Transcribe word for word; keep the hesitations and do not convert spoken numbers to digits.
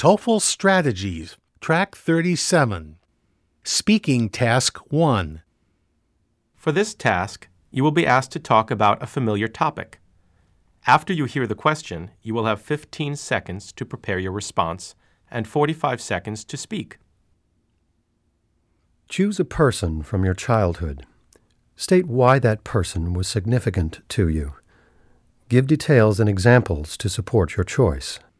TOEFL Strategies, Track thirty-seven. Speaking Task one. For this task, you will be asked to talk about a familiar topic. After you hear the question, you will have fifteen seconds to prepare your response and forty-five seconds to speak. Choose a person from your childhood. State why that person was significant to you. Give details and examples to support your choice.